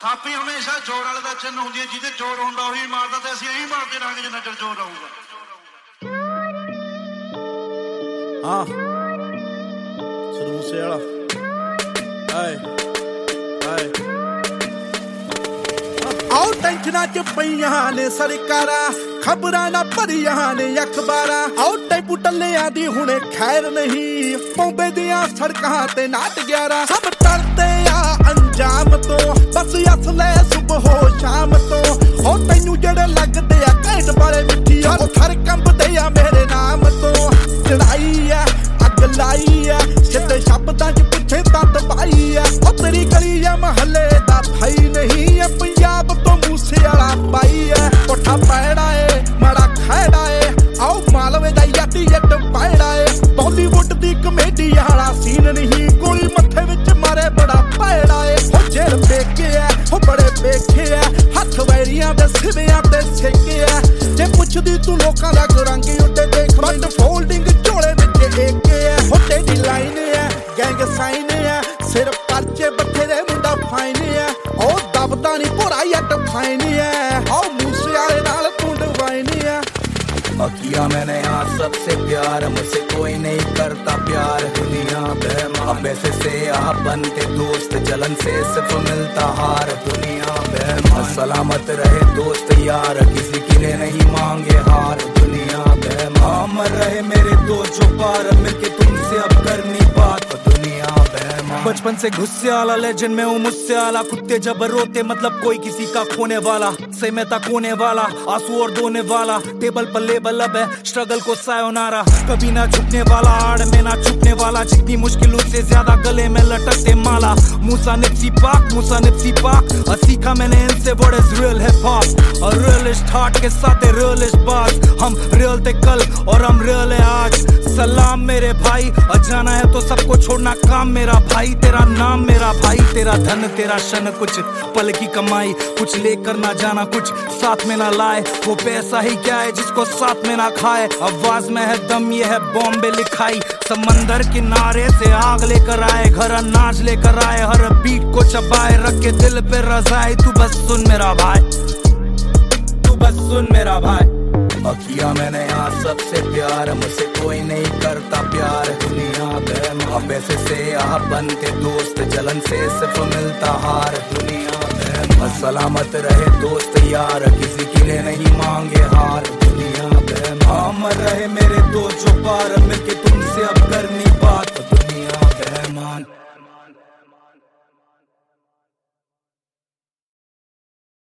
ਥਾਪੀ ਹਮੇਸ਼ਾ ਜੋਰ ਵਾਲੇ ਦਾ ਚਿੰਨ ਹੁੰਦੀ ਹੈ, ਜਿਹਦੇ ਜੋਰ ਹੁੰਦਾ ਉਹੀ ਮਾਰਦਾ, ਤੇ ਅਸੀਂ ਇਹੀ ਮਾਰਦੇ ਰਹਾਂਗੇ ਜਿੰਨਾ ਚਿਰ ਜੋਰ ਰਹੂਗਾ। ਹਾਂ ਸਿੱਧੂ ਮੂਸੇਵਾਲਾ ਆਏ ਆਏ ਆਓ ਟੈਂਸ਼ਨਾਂ ਚ ਪਈਆਂ ਨੇ ਸਰਕਾਰਾਂ, ਖਬਰਾਂ ਨਾ ਭਰੀਆਂ ਨੇ ਅਖਬਾਰਾਂ। ਆਓ ਟੈਂਪੂ ਟੱਲਿਆਂ ਦੀ ਹੁਣੇ ਖੈਰ ਨਹੀਂ, ਬੰਬੇ ਦੀਆਂ ਸੜਕਾਂ ਤੇ ਨਾਟ 11 ਸਭ ਟਲਦੇ ਆ ਅੰਜਾਮ ਤੋਂ, ਬਸ ਅਸਲੇ ਸੁਬਹ ਸ਼ਾਮ ਤੋਂ। ਹੋ ਤੈਨੂੰ ਜਿਹੜੇ ਲੱਗਦੇ ਆ ਘੈਂਟ ਬਾਰੇ ਮਿੱਠੀ, ਉਹ ਥਰ ਕੰਬਦੇ ਆ ਮੇਰੇ ਨਾਮ ਤੋਂ। ਚੜਾਈ ਆ ਅੱਗ ਲਾਈ ਆ, ਸਿੱਧੇ ਸ਼ਬਦਾਂ ਚ ਪਿੱਛੇ ਤਾਂ ਦਬਾਈ ਆ। ਉਹ ਤੇਰੀ ਗਲੀ ਆ ਮਹੱਲੇ ਦਾ ਭਾਈ ਨਹੀਂ, ਪੰਜਾਬ ਤੋਂ ਮੂਸੇਵਾਲਾ ਪਾਈ ਐ। ਪੁੱਠਾ ਪੈੜਾ ਏ ਮਾੜਾ ਖੈੜਾ ਏ, ਆਓ ਮਾਲਵੇ ਦਾ ਯਾਟੀ ਜੱਟ ਪੈੜਾ ਏ। ਬਾਲੀਵੁੱਡ ਦੀ ਕਮੇਡੀ ਵਾਲਾ ਸੀਨ ਨਹੀਂ, ਗੋਲੀ ਮੱਥੇ ਵਿੱਚ ਮਾਰੇ ਬੜਾ ਪੈੜਾ ਏ। ਹੋ ਜੇਲ ਵੇਖੇ ਐ ਹੋ ਬੜੇ ਵੇਖੇ ਐ, ਹੱਥ ਵੈਰੀਆਂ ਦੇ ਸਿਵਿਆਂ ਤੇ ਛੇਕੇ ਐ। ਜੇ ਪੁੱਛਦੀ ਤੂੰ ਲੋਕਾਂ ਦਾ ਗੁਰੰਗੀ ਉੱਤੇ ਦੇਖ, ਬੰਦ ਫੋਲਡਿੰਗ ਝੋਲੇ ਵਿੱਚ ਏਕੇ ਐ। ਹੋ ਤੇਰੀ ਲਾਈਨ ਐ ਗੈਂਗ ਸਾਈਨ ਐ, ਸਿਰ ਪਰਚੇ ਬਥੇਰੇ ਮੁੰਡਾ ਫਾਈਨ ਐ। ਉਹ ਦਬਦਾ ਨੀ ਭੋਰਾ ਯੱਟ ਫਾਈਨ ਐ, ਆਓ ਮੂਸੇਵਾਲੇ ਨਾਲ ਤੂੰ ਡਿਵਾਈਨ ਐ। किया मैंने यहाँ सबसे प्यार, मुझसे कोई नहीं करता प्यार। दुनिया बेईमान पैसे से यहाँ बनते दोस्त, जलन से सिर्फ मिलता हार। दुनिया बेईमान सलामत रहे दोस्त यार, किसी के लिए नहीं मांगे हार। दुनिया बेईमान मर रहे मेरे दोस्त जो पार, मिलके तुमसे अब करनी बात। दुनिया बेईमान बचपन से गुस्से वाला, लेजेंड में हूँ मुझसे आला। कुत्ते जब रोते मतलब कोई किसी का खोने वाला, से मैं तक होने वाला, आंसू और धोने वाला। टेबल पर लेबल अब है स्ट्रगल को सायोनारा, कभी ना झुकने वाला, आड़ में ना छुपने वाला। जितनी मुश्किल उससे ज्यादा गले में लटकते माला। मूसा निप्सी पाक और सीखा मैंने इनसे बड़े रियल हिप हॉप और रियलिस्ट हार्ट के साथ रियलिस्ट बात। हम रियल थे कल और हम रियल है आज। सलाम मेरे भाई, और जाना है तो सबको छोड़ना काम मेरा भाई। तेरा नाम मेरा भाई, तेरा धन तेरा शन, कुछ पल की कमाई, कुछ लेकर ना जाना कुछ साथ में ना लाए। वो पैसा ही क्या है जिसको साथ में ना खाए। आवाज में है दम, ये है बॉम्बे लिखाई। समंदर किनारे से आग लेकर आए, घर अनाज लेकर आए, हर बीट को चबाए, रख के दिल पे रजाए। तू बस सुन मेरा भाई, तू बस सुन मेरा भाई। किया मैंने यहाँ सबसे प्यार, मुझसे कोई नहीं करता प्यार। दुनिया बेईमान पैसे से यहाँ बनते दोस्त, जलन से सिर्फ मिलता हार। दुनिया बेईमान सलामत रहे दोस्त यार, किसी के लिए नहीं मांगे हार। दुनिया बेईमान मर रहे मेरे दोस्त जो पार, मिलके तुमसे अब करनी बात। दुनिया बेईमान।